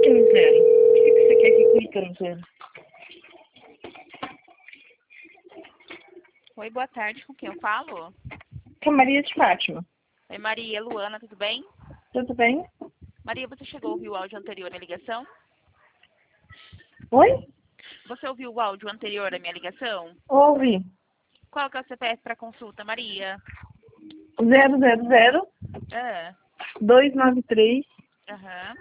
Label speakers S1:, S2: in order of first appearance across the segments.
S1: clique no zero. Por que você quer que clique no zero?
S2: Oi, boa tarde. Com quem eu falo?
S1: Que é Maria de Fátima.
S2: Oi, Maria, Luana, tudo bem?
S1: Tudo bem?
S2: Maria, você chegou a ouvir o áudio anterior à minha ligação?
S1: Oi?
S2: Você ouviu o áudio anterior à minha ligação?
S1: Ouvi.
S2: Qual que é o CPF para consulta, Maria?
S1: 000
S2: Ah,
S1: 293
S2: aham.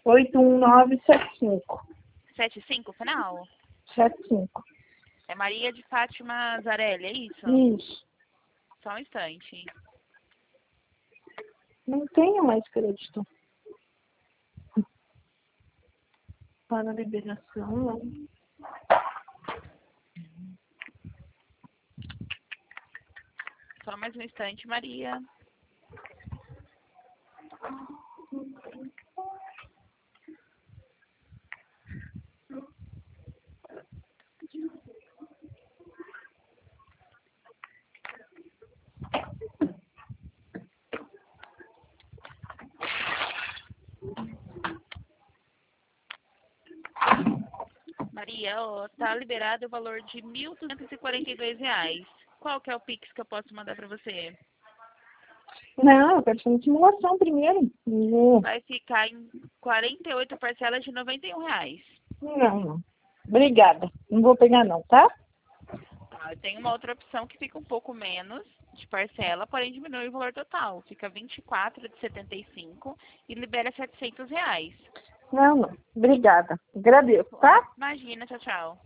S1: 81975.
S2: 75, final?
S1: 75.
S2: É Maria de Fátima Zarelli, é isso?
S1: Isso.
S2: Só um instante.
S1: Não tenho mais crédito. Para a liberação, não.
S2: Só mais um instante, Maria. Maria, ó, tá liberado o valor de R$ 1.242. Qual que é o Pix que eu posso mandar para você?
S1: Não, eu quero fazer simulação primeiro.
S2: Vai ficar em 48 parcelas de R$ 91.
S1: Não, não. Obrigada. Não vou pegar não, tá?
S2: Tá, eu tenho uma outra opção que fica um pouco menos de parcela, porém diminui o valor total. Fica 24 de 75 e libera R$ 700.
S1: Não, não. Obrigada. Agradeço, tá?
S2: Imagina, tchau, tchau.